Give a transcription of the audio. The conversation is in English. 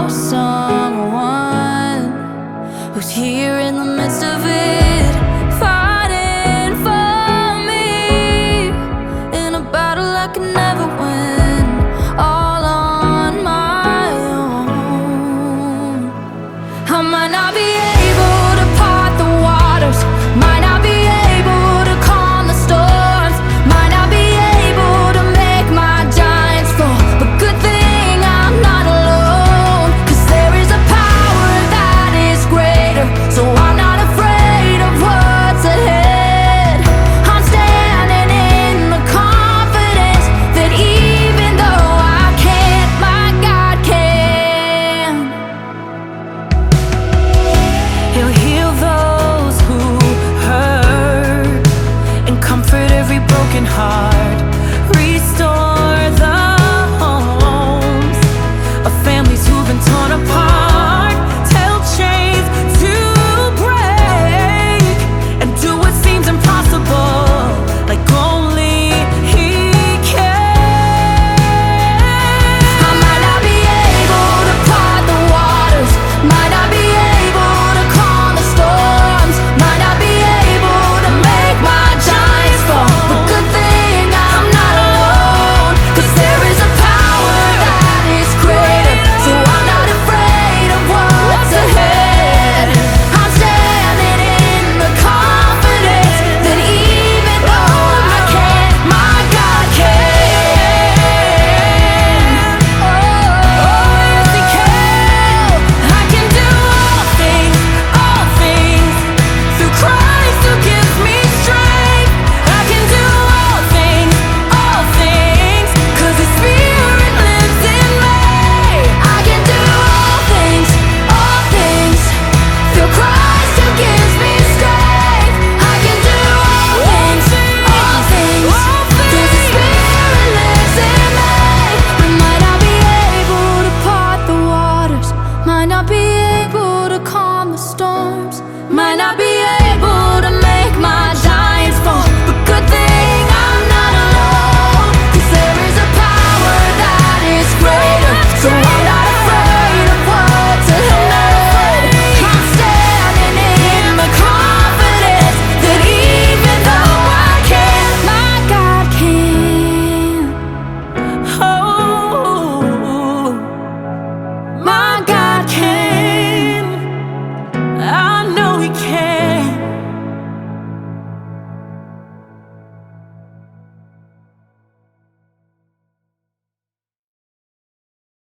know someone who's here in the midst of it, fighting for me in a battle I can never win, all on my own. I might not be able to part the waters, might not be able to calm the storms, might not be able to make my giants fall, but good thing I'm not alone, 'cause there is a power that is greater, so I'm not afraid of what's ahead. I'm standing in the confidence that even though I can't, my God can. He'll heal those who hurt and comfort every broken heart, restore the homes of families who've been torn apart, tell chains to break and do what seems impossible like only He can. I might not be able to part the waters, might not be able to calm the storms, might not be able to make my giants fall, but good thing I'm not alone, 'cause there is a power that is greater, so I'm not afraid of what's ahead. I'm standing in the confidence that even though I can't, my God can. Oh, yes He can. I can do all things through Christ who gives me strength. I can do all things 'cause His Spirit lives in me. I can do all things through Christ who gives me strength. I can do all things 'cause His Spirit lives in me. I might not be able to part the waters, might not be able to calm the storms, might not be able to make my giants fall, but good thing I'm not alone, 'cause there is a power that is greater, so I'm not afraid of what's ahead. I'm standing in the confidence that even though I can't, my God can. Oh, my God can. I know He can.